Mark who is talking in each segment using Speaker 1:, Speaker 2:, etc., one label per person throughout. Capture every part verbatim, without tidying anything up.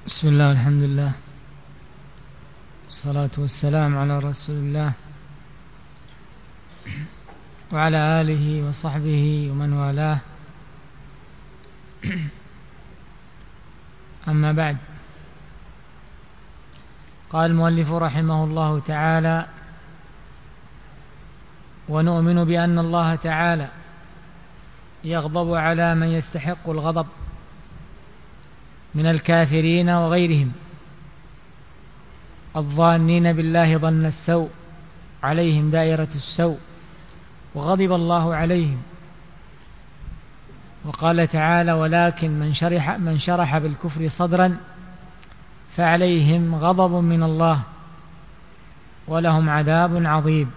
Speaker 1: بسم الله والحمد لله والصلاة والسلام على رسول الله وعلى آله وصحبه ومن والاه. أما بعد، قال المؤلف رحمه الله تعالى: ونؤمن بأن الله تعالى يغضب على من يستحق الغضب من الكافرين وغيرهم الظانين بالله ظن السوء عليهم دائرة السوء، وغضب الله عليهم. وقال تعالى: ولكن من شرح, من شرح بالكفر صدرا فعليهم غضب من الله ولهم عذاب عظيم.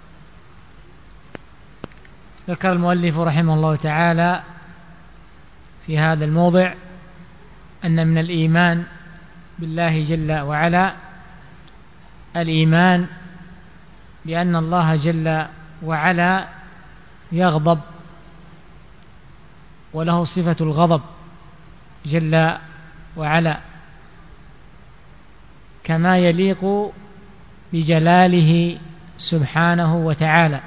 Speaker 1: ذكر المؤلف رحمه الله تعالى في هذا الموضع أن من الإيمان بالله جل وعلا الإيمان بأن الله جل وعلا يغضب، وله صفة الغضب جل وعلا كما يليق بجلاله سبحانه وتعالى،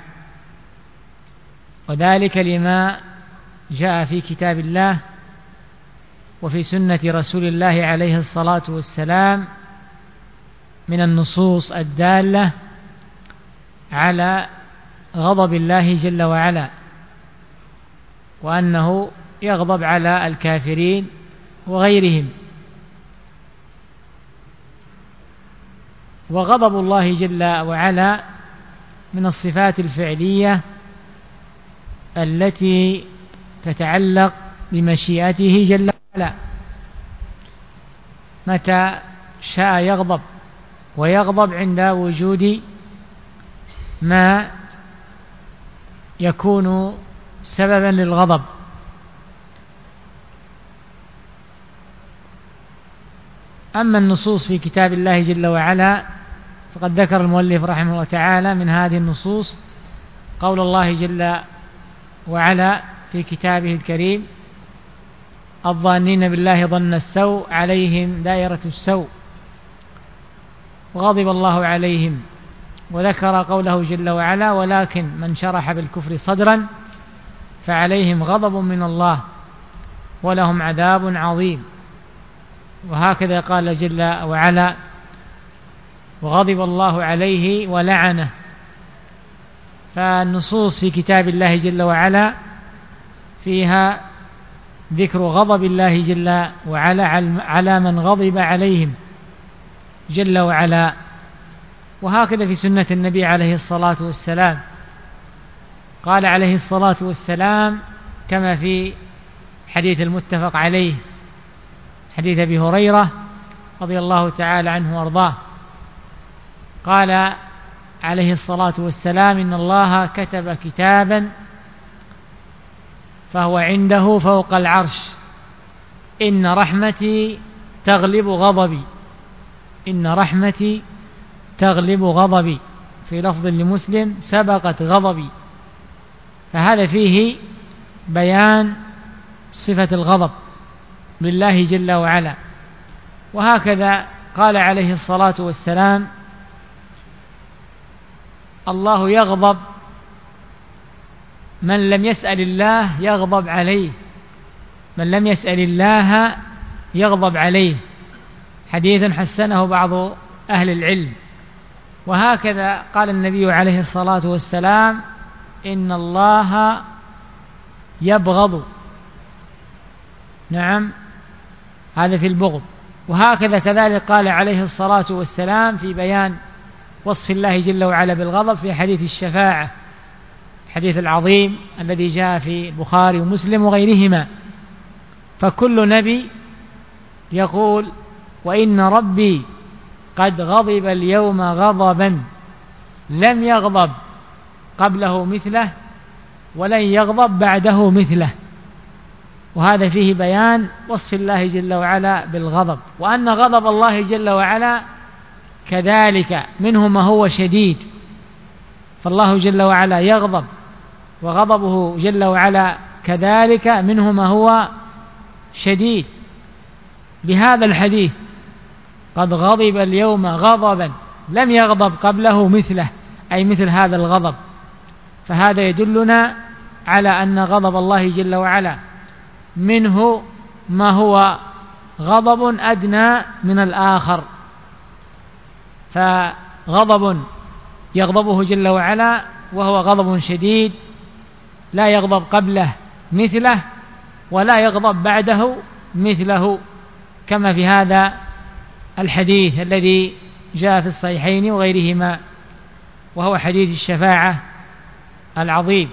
Speaker 1: وذلك لما جاء في كتاب الله وفي سنة رسول الله عليه الصلاة والسلام من النصوص الدالة على غضب الله جل وعلا، وأنه يغضب على الكافرين وغيرهم. وغضب الله جل وعلا من الصفات الفعلية التي تتعلق بمشيئته جل وعلا، متى شاء يغضب، ويغضب عند وجود ما يكون سببا للغضب. أما النصوص في كتاب الله جل وعلا فقد ذكر المؤلف رحمه الله تعالى من هذه النصوص قول الله جل وعلا في كتابه الكريم: الظانين بالله ظن السوء عليهم دائرة السوء وغضب الله عليهم. وذكر قوله جل وعلا: ولكن من شرح بالكفر صدرا فعليهم غضب من الله ولهم عذاب عظيم. وهكذا قال جل وعلا: وغضب الله عليه ولعنه. فالنصوص في كتاب الله جل وعلا فيها ذكر غضب الله جل وعلا على من غضب عليهم جل وعلا، وهكذا في سنة النبي عليه الصلاة والسلام. قال عليه الصلاة والسلام كما في حديث المتفق عليه حديث أبي هريرة رضي الله تعالى عنه وارضاه، قال عليه الصلاة والسلام: إن الله كتب كتابا فهو عنده فوق العرش، إن رحمتي تغلب غضبي، إن رحمتي تغلب غضبي، في لفظ لمسلم: سبقت غضبي. فهذا فيه بيان صفة الغضب لله جل وعلا. وهكذا قال عليه الصلاة والسلام: الله يغضب من لم يسأل الله يغضب عليه، من لم يسأل الله يغضب عليه، حديث حسنه بعض أهل العلم. وهكذا قال النبي عليه الصلاة والسلام: إن الله يبغض، نعم، هذا في البغض. وهكذا كذلك قال عليه الصلاة والسلام في بيان وصف الله جل وعلا بالغضب في حديث الشفاعة، الحديث العظيم الذي جاء في البخاري ومسلم وغيرهما. فكل نبي يقول: وإن ربي قد غضب اليوم غضبا لم يغضب قبله مثله ولن يغضب بعده مثله. وهذا فيه بيان وصف الله جل وعلا بالغضب، وأن غضب الله جل وعلا كذلك منه ما هو شديد، فالله جل وعلا يغضب، وغضبه جل وعلا كذلك منه ما هو شديد. بهذا الحديث قد غضب اليوم غضبا لم يغضب قبله مثله، أي مثل هذا الغضب. فهذا يدلنا على أن غضب الله جل وعلا منه ما هو غضب أدنى من الآخر، فغضب يغضبه جل وعلا وهو غضب شديد لا يغضب قبله مثله ولا يغضب بعده مثله، كما في هذا الحديث الذي جاء في الصحيحين وغيرهما، وهو حديث الشفاعة العظيم.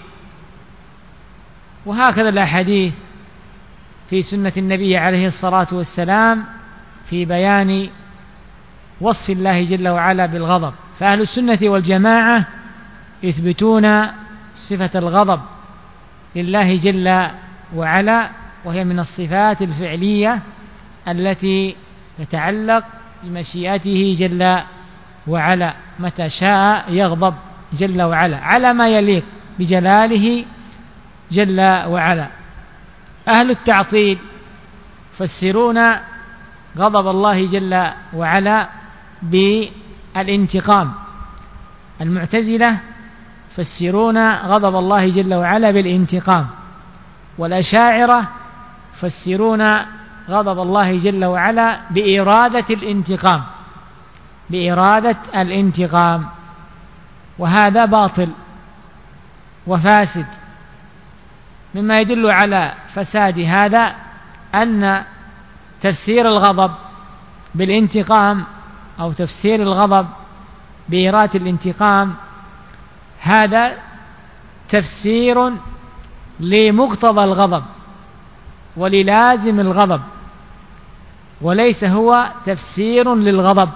Speaker 1: وهكذا الأحاديث في سنة النبي عليه الصلاة والسلام في بيان وصف الله جل وعلا بالغضب. فأهل السنة والجماعة يثبتون صفة الغضب لله جل وعلا، وهي من الصفات الفعلية التي تتعلق بمشيئته جل وعلا، متى شاء يغضب جل وعلا على ما يليق بجلاله جل وعلا. أهل التعطيل يفسرون غضب الله جل وعلا بالانتقام، المعتزلة يفسرون غضب الله جل وعلا بالانتقام، والأشاعرة يفسرون غضب الله جل وعلا بإرادة الانتقام بإرادة الانتقام وهذا باطل وفاسد. مما يدل على فساد هذا أن تفسير الغضب بالانتقام أو تفسير الغضب بإرادة الانتقام هذا تفسير لمقتضى الغضب وللازم الغضب، وليس هو تفسير للغضب.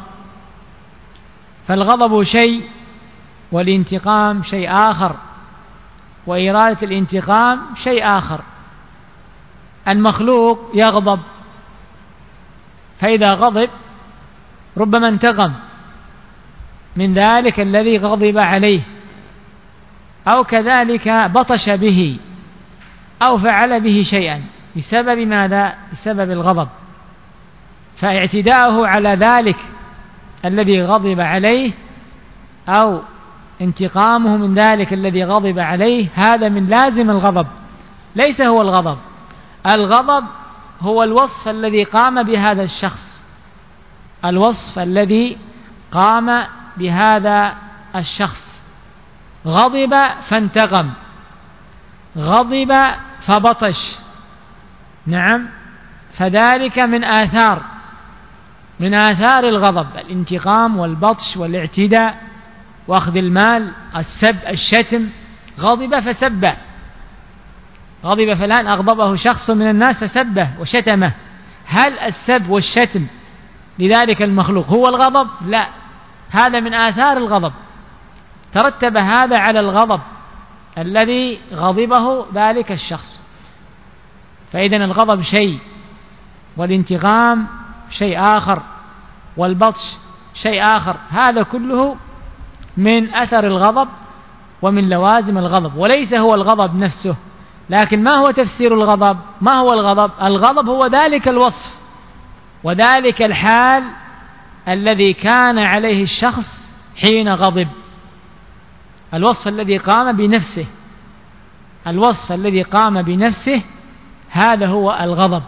Speaker 1: فالغضب شيء والانتقام شيء آخر، وإرادة الانتقام شيء آخر. المخلوق يغضب، فإذا غضب ربما انتقم من ذلك الذي غضب عليه، أو كذلك بطش به أو فعل به شيئا بسبب ماذا؟ بسبب الغضب، فاعتداؤه على ذلك الذي غضب عليه أو انتقامه من ذلك الذي غضب عليه هذا من لازم الغضب، ليس هو الغضب. الغضب هو الوصف الذي قام بهذا الشخص، الوصف الذي قام بهذا الشخص. غضب فانتقم، غضب فبطش، نعم، فذلك من آثار من آثار الغضب، الانتقام والبطش والاعتداء وأخذ المال، السب، الشتم. غضب فسب، غضب فلان أغضبه شخص من الناس فسبه وشتمه. هل السب والشتم لذلك المخلوق هو الغضب؟ لا، هذا من آثار الغضب، ترتب هذا على الغضب الذي غضبه ذلك الشخص. فإذن الغضب شيء، والانتقام شيء آخر، والبطش شيء آخر، هذا كله من أثر الغضب ومن لوازم الغضب، وليس هو الغضب نفسه. لكن ما هو تفسير الغضب؟ ما هو الغضب؟ الغضب هو ذلك الوصف وذلك الحال الذي كان عليه الشخص حين غضب، الوصف الذي قام بنفسه، الوصف الذي قام بنفسه هذا هو الغضب.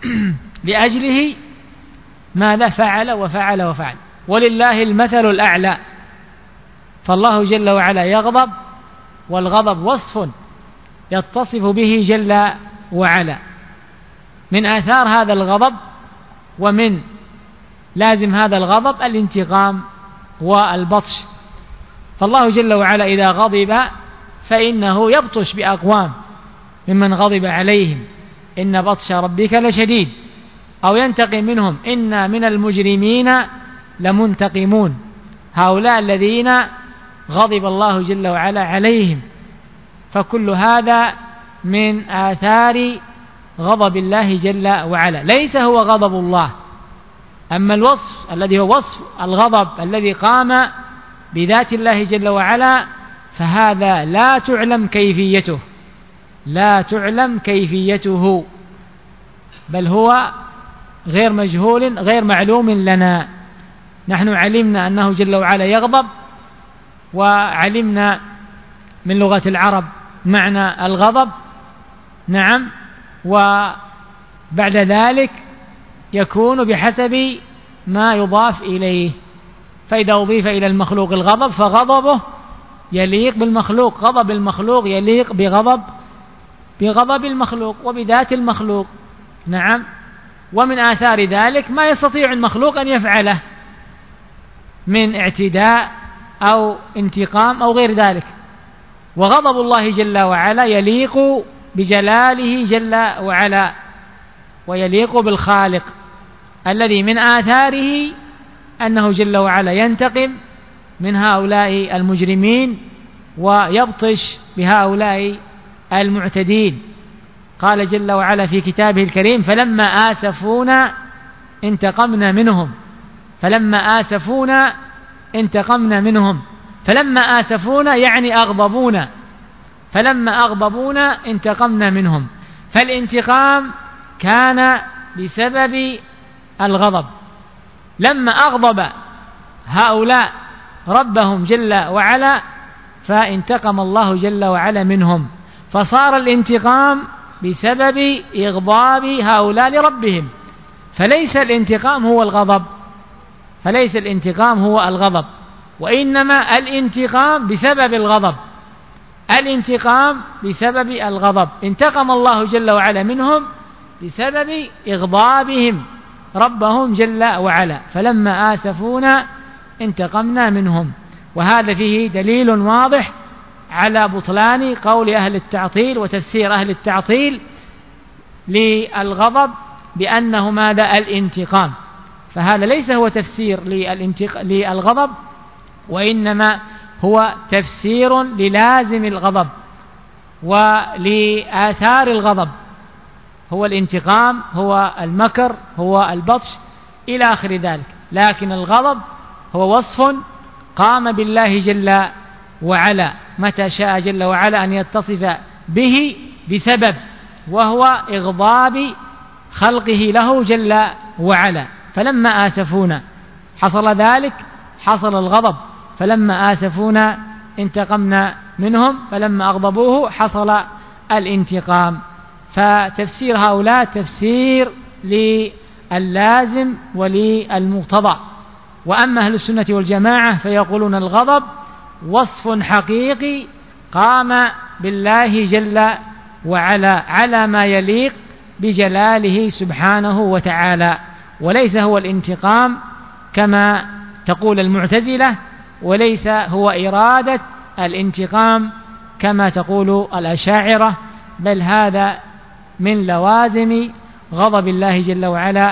Speaker 1: لأجله ماذا فعل وفعل وفعل، ولله المثل الأعلى. فالله جل وعلا يغضب، والغضب وصف يتصف به جل وعلا. من آثار هذا الغضب ومن لازم هذا الغضب الانتقام والبطش. فالله جل وعلا إذا غضب فإنه يبطش بأقوام ممن غضب عليهم، إن بطش ربك لشديد، أو ينتقم منهم، إنا من المجرمين لمنتقمون. هؤلاء الذين غضب الله جل وعلا عليهم. فكل هذا من آثار غضب الله جل وعلا، ليس هو غضب الله. أما الوصف الذي هو وصف الغضب الذي قام بذات الله جل وعلا فهذا لا تعلم كيفيته، لا تعلم كيفيته، بل هو غير مجهول غير معلوم لنا. نحن علمنا أنه جل وعلا يغضب، وعلمنا من لغة العرب معنى الغضب، نعم، وبعد ذلك يكون بحسب ما يضاف إليه. فإذا أضيف إلى المخلوق الغضب فغضبه يليق بالمخلوق، غضب المخلوق يليق بغضب بغضب المخلوق وبذات المخلوق، نعم. ومن آثار ذلك ما يستطيع المخلوق أن يفعله من اعتداء أو انتقام أو غير ذلك. وغضب الله جل وعلا يليق بجلاله جل وعلا، ويليق بالخالق الذي من آثاره أنه جل وعلا ينتقم من هؤلاء المجرمين ويبطش بهؤلاء المعتدين. قال جل وعلا في كتابه الكريم: فلما آسفونا انتقمنا منهم فلما آسفونا انتقمنا منهم فلما آسفونا يعني أغضبونا، فلما أغضبونا انتقمنا منهم. فالانتقام كان بسبب الغضب. لما أغضب هؤلاء ربهم جل وعلا فانتقم الله جل وعلا منهم، فصار الانتقام بسبب إغضاب هؤلاء لربهم. فليس الانتقام هو الغضب، فليس الانتقام هو الغضب، وإنما الانتقام بسبب الغضب، الانتقام بسبب الغضب. انتقم الله جل وعلا منهم بسبب إغضابهم ربهم جل وعلا، فلما آسفونا انتقمنا منهم. وهذا فيه دليل واضح على بطلان قول أهل التعطيل وتفسير أهل التعطيل للغضب بأنه ماذا؟ الانتقام. فهذا ليس هو تفسير للغضب، وإنما هو تفسير للازم الغضب ولآثار الغضب. هو الانتقام، هو المكر، هو البطش إلى آخر ذلك. لكن الغضب هو وصف قام بالله جل وعلا متى شاء جل وعلا أن يتصف به بسبب، وهو إغضاب خلقه له جل وعلا. فلما آسفونا حصل ذلك، حصل الغضب. فلما آسفونا انتقمنا منهم، فلما أغضبوه حصل الانتقام. فتفسير هؤلاء تفسير للازم وللمقتضى. وأما أهل السنة والجماعة فيقولون الغضب وصف حقيقي قام بالله جل وعلا على ما يليق بجلاله سبحانه وتعالى، وليس هو الانتقام كما تقول المعتزلة، وليس هو إرادة الانتقام كما تقول الأشاعرة، بل هذا من لوازم غضب الله جل وعلا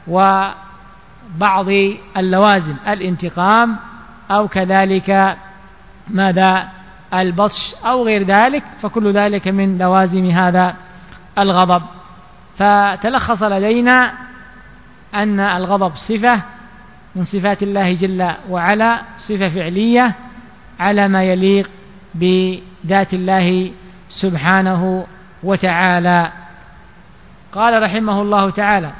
Speaker 1: وبعض اللوازم الانتقام، أو كذلك ماذا؟ البطش أو غير ذلك، فكل ذلك من لوازم هذا الغضب. فتلخص لدينا أن الغضب صفة من صفات الله جل وعلا، صفة فعلية على ما يليق بذات الله سبحانه وتعالى. قال رحمه الله تعالى: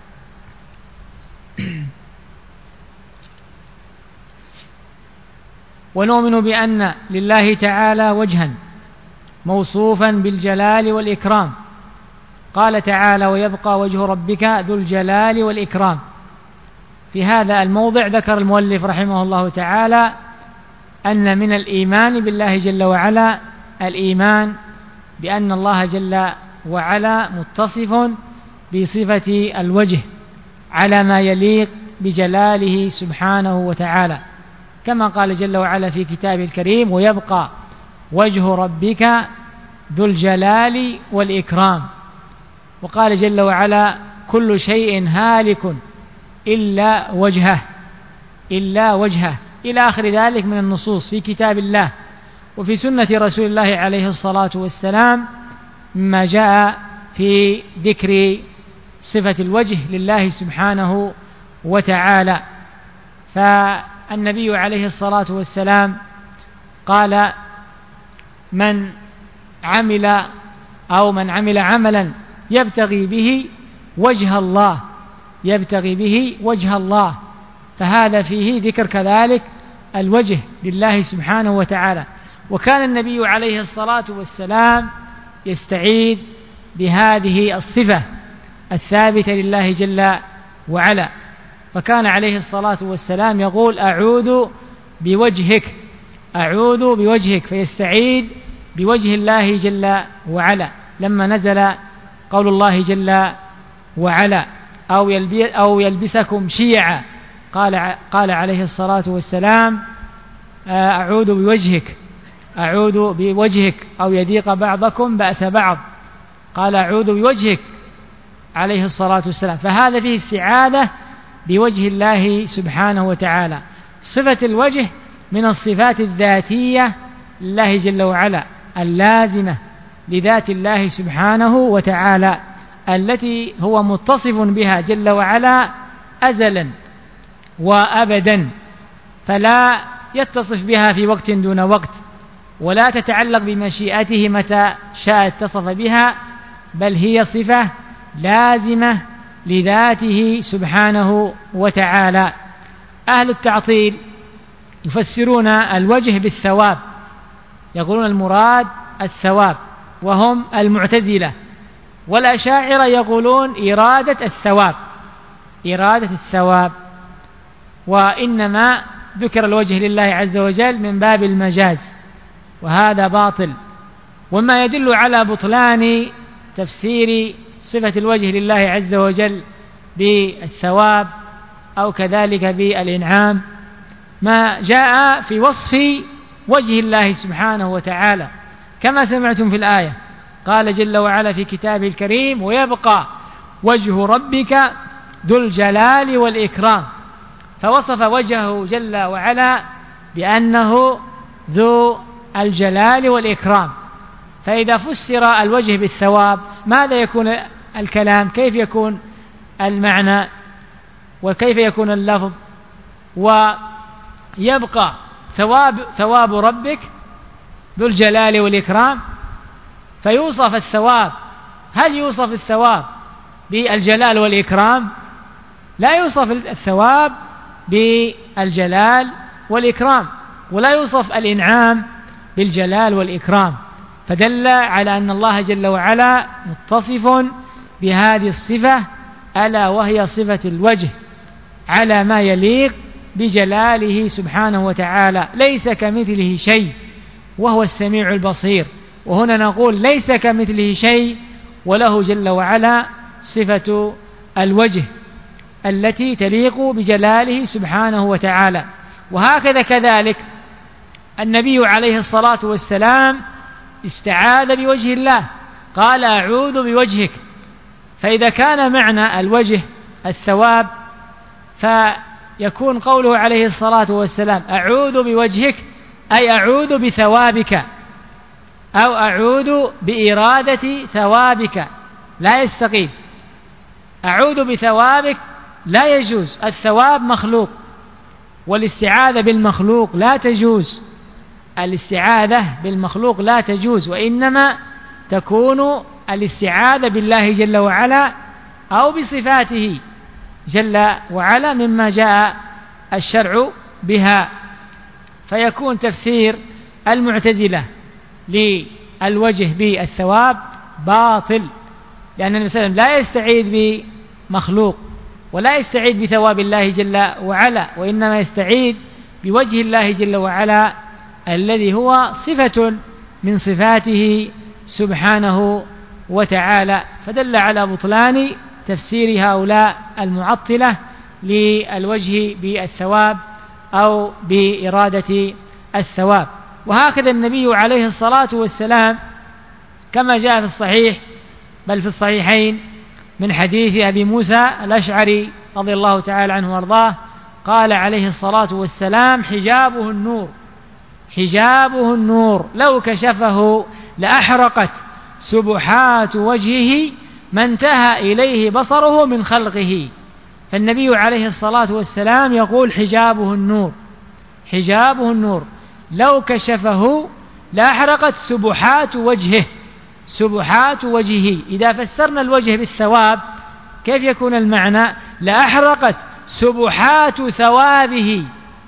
Speaker 1: ونؤمن بأن لله تعالى وجها موصوفا بالجلال والإكرام. قال تعالى: ويبقى وجه ربك ذو الجلال والإكرام. في هذا الموضع ذكر المؤلف رحمه الله تعالى أن من الإيمان بالله جل وعلا الإيمان بأن الله جل وعلا متصف بصفة الوجه على ما يليق بجلاله سبحانه وتعالى، كما قال جل وعلا في كتابه الكريم: ويبقى وجه ربك ذو الجلال والإكرام. وقال جل وعلا: كل شيء هالك إلا وجهه إلا وجهه إلى آخر ذلك من النصوص في كتاب الله وفي سنة رسول الله عليه الصلاة والسلام، مما جاء في ذكر صفة الوجه لله سبحانه وتعالى. فالنبي عليه الصلاة والسلام قال: من عمل أو من عمل عملا يبتغي به وجه الله يبتغي به وجه الله فهذا فيه ذكر كذلك الوجه لله سبحانه وتعالى. وكان النبي عليه الصلاة والسلام يستعيذ بهذه الصفة الثابتة لله جل وعلا، فكان عليه الصلاة والسلام يقول أعوذ بوجهك، أعوذ بوجهك، فيستعيذ بوجه الله جل وعلا. لما نزل قول الله جل وعلا أو يلبسكم شيعا قال, قال عليه الصلاة والسلام أعوذ بوجهك، أعوذ بوجهك، أو يذيق بعضكم بأس بعض قال أعوذ بوجهك عليه الصلاة والسلام. فهذا فيه استعاذة بوجه الله سبحانه وتعالى. صفة الوجه من الصفات الذاتية لله جل وعلا اللازمة لذات الله سبحانه وتعالى، التي هو متصف بها جل وعلا أزلا وأبدا، فلا يتصف بها في وقت دون وقت، ولا تتعلق بمشيئته متى شاء اتصف بها، بل هي صفة لازمة لذاته سبحانه وتعالى. أهل التعطيل يفسرون الوجه بالثواب، يقولون المراد الثواب، وهم المعتزلة. والأشاعرة يقولون إرادة الثواب، إرادة الثواب، وإنما ذكر الوجه لله عز وجل من باب المجاز، وهذا باطل. وما يدل على بطلان تفسير صفة الوجه لله عز وجل بالثواب أو كذلك بالإنعام ما جاء في وصف وجه الله سبحانه وتعالى، كما سمعتم في الآية قال جل وعلا في كتابه الكريم ويبقى وجه ربك ذو الجلال والإكرام، فوصف وجهه جل وعلا بأنه ذو الجلال والإكرام. فإذا فسر الوجه بالثواب ماذا يكون الكلام؟ كيف يكون المعنى وكيف يكون اللفظ؟ ويبقى ثواب ثواب ربك ذو الجلال والإكرام، فيوصف الثواب. هل يوصف الثواب بالجلال والإكرام؟ لا يوصف الثواب بالجلال والإكرام، ولا يوصف الإنعام بالجلال والإكرام، فدل على أن الله جل وعلا متصف بهذه الصفة ألا وهي صفة الوجه على ما يليق بجلاله سبحانه وتعالى، ليس كمثله شيء وهو السميع البصير. وهنا نقول ليس كمثله شيء وله جل وعلا صفة الوجه التي تليق بجلاله سبحانه وتعالى. وهكذا كذلك النبي عليه الصلاة والسلام استعاذ بوجه الله قال أعوذ بوجهك، فإذا كان معنى الوجه الثواب فيكون قوله عليه الصلاة والسلام أعوذ بوجهك أي أعوذ بثوابك أو أعوذ بإرادة ثوابك، لا يستقيم. أعوذ بثوابك لا يجوز، الثواب مخلوق والاستعاذة بالمخلوق لا تجوز، الاستعاذة بالمخلوق لا تجوز، وإنما تكون الاستعاذة بالله جل وعلا أو بصفاته جل وعلا مما جاء الشرع بها. فيكون تفسير المعتزلة للوجه بالثواب باطل، لأن النبي صلى الله عليه وسلم لا يستعيذ بمخلوق ولا يستعيذ بثواب الله جل وعلا، وإنما يستعيذ بوجه الله جل وعلا الذي هو صفة من صفاته سبحانه وتعالى. فدل على بطلان تفسير هؤلاء المعطلة للوجه بالثواب أو بإرادة الثواب. وهكذا النبي عليه الصلاة والسلام كما جاء في الصحيح بل في الصحيحين من حديث أبي موسى الأشعري رضي الله تعالى عنه وارضاه قال عليه الصلاة والسلام حجابه النور، حجابه النور لو كشفه لأحرقت سبحات وجهه ما انتهى إليه بصره من خلقه. فالنبي عليه الصلاة والسلام يقول حجابه النور، حجابه النور لو كشفه لأحرقت سبحات وجهه، سبحات وجهه. إذا فسرنا الوجه بالثواب كيف يكون المعنى؟ لأحرقت سبحات ثوابه،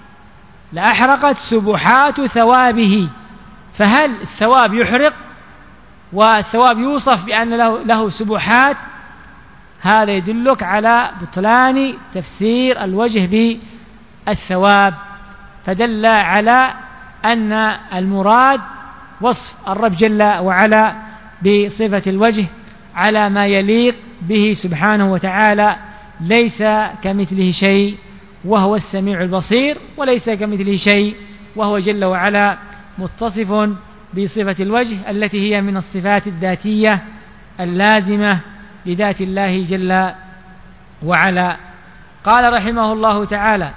Speaker 1: لأحرقت سبحات ثوابه. فهل الثواب يحرق والثواب يوصف بأن له, له سبحات؟ هذا يدلك على بطلان تفسير الوجه بالثواب، فدل على أن المراد وصف الرب جل وعلا بصفة الوجه على ما يليق به سبحانه وتعالى، ليس كمثله شيء وهو السميع البصير، وليس كمثله شيء وهو جل وعلا متصف بصفة الوجه التي هي من الصفات الذاتية اللازمة لذات الله جل وعلا. قال رحمه الله تعالى: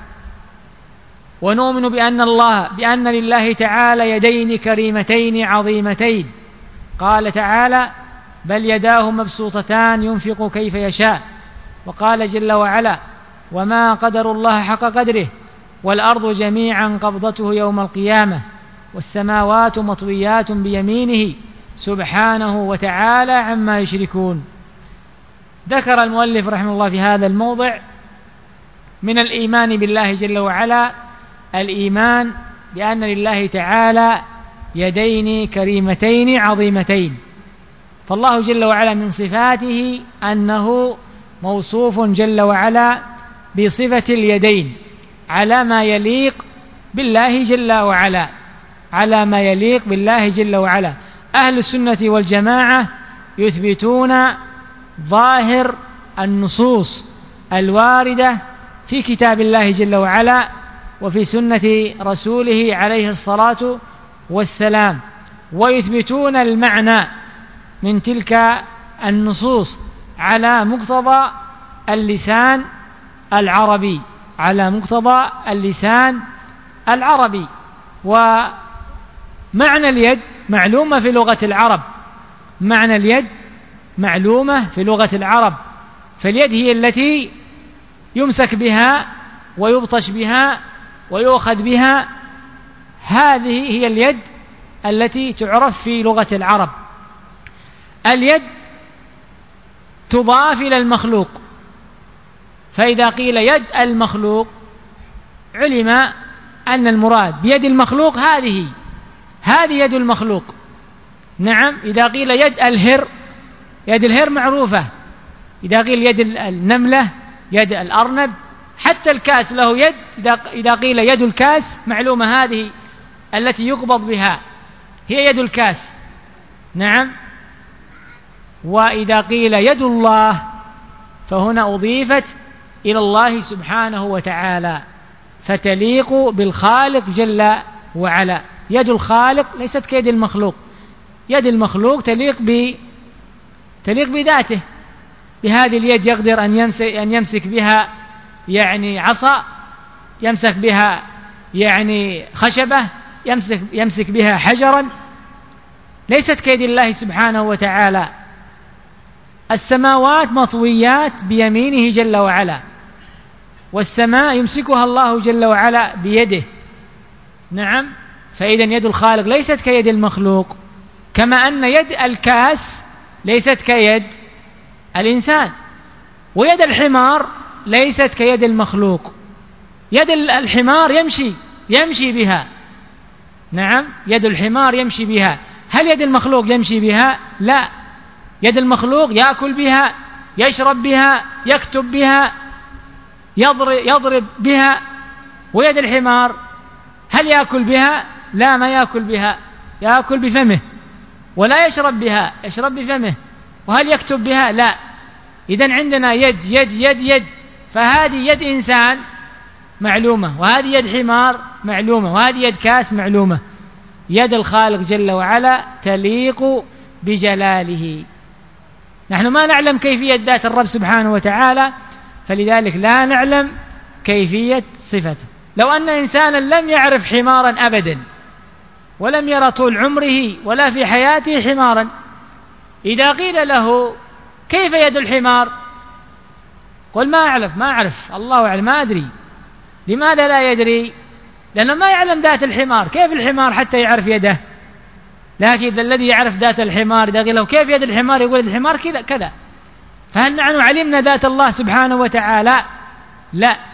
Speaker 1: ونؤمن بأن الله بأن لله تعالى يدين كريمتين عظيمتين. قال تعالى: بل يداه مبسوطتان ينفق كيف يشاء. وقال جل وعلا: وما قدر الله حق قدره والأرض جميعا قبضته يوم القيامة والسماوات مطويات بيمينه سبحانه وتعالى عما يشركون. ذكر المؤلف رحمه الله في هذا الموضع من الإيمان بالله جل وعلا الإيمان بأن لله تعالى يدين كريمتين عظيمتين. فالله جل وعلا من صفاته أنه موصوف جل وعلا بصفة اليدين على ما يليق بالله جل وعلا، على ما يليق بالله جل وعلا. أهل السنة والجماعة يثبتون ظاهر النصوص الواردة في كتاب الله جل وعلا وفي سنة رسوله عليه الصلاة والسلام، ويثبتون المعنى من تلك النصوص على مقتضى اللسان العربي، على مقتضى اللسان العربي. ومعنى اليد معلومة في لغة العرب، معنى اليد معلومة في لغة العرب، فاليد هي التي يمسك بها ويبطش بها ويؤخذ بها، هذه هي اليد التي تعرف في لغة العرب. اليد تضاف إلى المخلوق، فإذا قيل يد المخلوق علم أن المراد بيد المخلوق هذه هذه يد المخلوق. نعم، إذا قيل يد الهر، يد الهر معروفة. إذا قيل يد النملة، يد الأرنب، حتى الكاس له يد، إذا قيل يد الكاس معلومة هذه التي يقبض بها هي يد الكاس. نعم. وإذا قيل يد الله فهنا أضيفت إلى الله سبحانه وتعالى فتليق بالخالق جل وعلا. يد الخالق ليست كيد المخلوق، يد المخلوق تليق ب تليق بذاته. بهذه اليد يقدر أن يمسك, أن يمسك بها يعني عصا، يمسك بها يعني خشبة، يمسك, يمسك بها حجرا، ليست كيد الله سبحانه وتعالى. السماوات مطويات بيمينه جل وعلا، والسماء يمسكها الله جل وعلا بيده. نعم. فإذا يد الخالق ليست كيد المخلوق، كما أن يد الكاس ليست كيد الإنسان، ويد الحمار ليست كيد المخلوق. يد الحمار يمشي يمشي بها. نعم، يد الحمار يمشي بها. هل يد المخلوق يمشي بها؟ لا، يد المخلوق يأكل بها، يشرب بها، يكتب بها، يضرب, يضرب بها. ويد الحمار هل يأكل بها؟ لا، ما يأكل بها، يأكل بفمه. ولا يشرب بها، يشرب بفمه. وهل يكتب بها؟ لا. إذن عندنا يد يد يد يد، فهذه يد إنسان معلومة، وهذه يد حمار معلومة، وهذه يد كاس معلومة. يد الخالق جل وعلا تليق بجلاله. نحن ما نعلم كيفية ذات الرب سبحانه وتعالى، فلذلك لا نعلم كيفية صفته. لو أن إنسانا لم يعرف حمارا أبدا، ولم يرى طول عمره ولا في حياته حمارا، إذا قيل له كيف يد الحمار؟ قل ما أعرف ما أعرف الله أعلم، ما أدري. لماذا لا يدري؟ لأنه ما يعلم ذات الحمار. كيف الحمار حتى يعرف يده؟ لكن الذي يعرف ذات الحمار إذا قيل له كيف يد الحمار يقول الحمار كذا كذا. فهل نحن علمنا ذات الله سبحانه وتعالى؟ لا،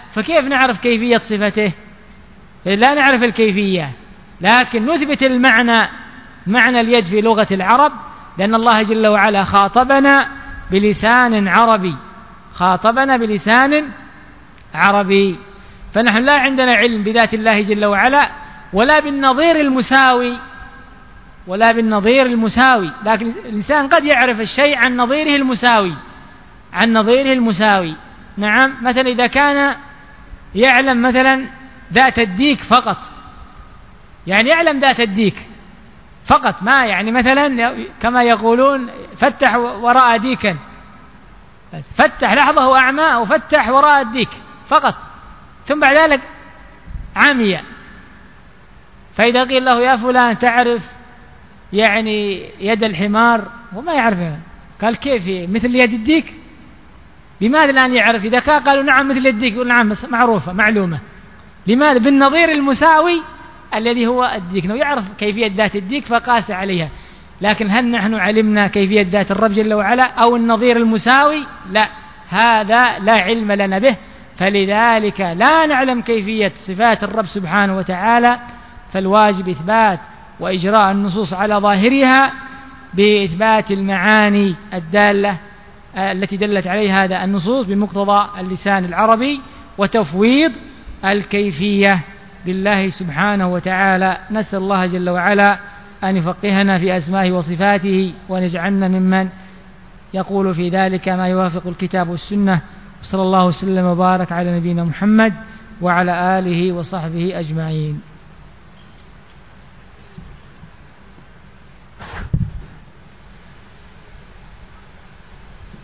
Speaker 1: فكيف نعرف كيفية صفته؟ لا نعرف الكيفية، لكن نثبت المعنى، معنى اليد في لغة العرب، لأن الله جل وعلا خاطبنا بلسان عربي، خاطبنا بلسان عربي، فنحن لا عندنا علم بذات الله جل وعلا ولا بالنظير المساوي، ولا بالنظير المساوي، لكن الإنسان قد يعرف الشيء عن نظيره المساوي، عن نظيره المساوي. نعم، مثلا إذا كان يعلم مثلا ذات الديك فقط، يعني يعلم ذات الديك فقط، ما يعني مثلا كما يقولون فتح وراء ديكا، فتح لحظة هو أعمى وفتح وراء الديك فقط، ثم بعد ذلك عمي، فإذا قيل له يا فلان تعرف يعني يد الحمار، وما يعرفها، قال كيف مثل يد الديك؟ لماذا الآن يعرف؟ إذا كان قالوا نعم مثل الديك يقول نعم معروفة معلومة. لماذا؟ بالنظير المساوي الذي هو الديك، لو يعرف كيفية ذات الديك فقاس عليها. لكن هل نحن علمنا كيفية ذات الرب جل وعلا أو النظير المساوي؟ لا، هذا لا علم لنا به، فلذلك لا نعلم كيفية صفات الرب سبحانه وتعالى، فالواجب إثبات وإجراء النصوص على ظاهرها بإثبات المعاني الدالة التي دلت عليها هذا النصوص بمقتضى اللسان العربي، وتفويض الكيفية لله سبحانه وتعالى. نسأل الله جل وعلا أن يفقهنا في أسمائه وصفاته، وأن يجعلنا ممن يقول في ذلك ما يوافق الكتاب والسنة. صلى الله وسلم وبارك على نبينا محمد وعلى آله وصحبه أجمعين.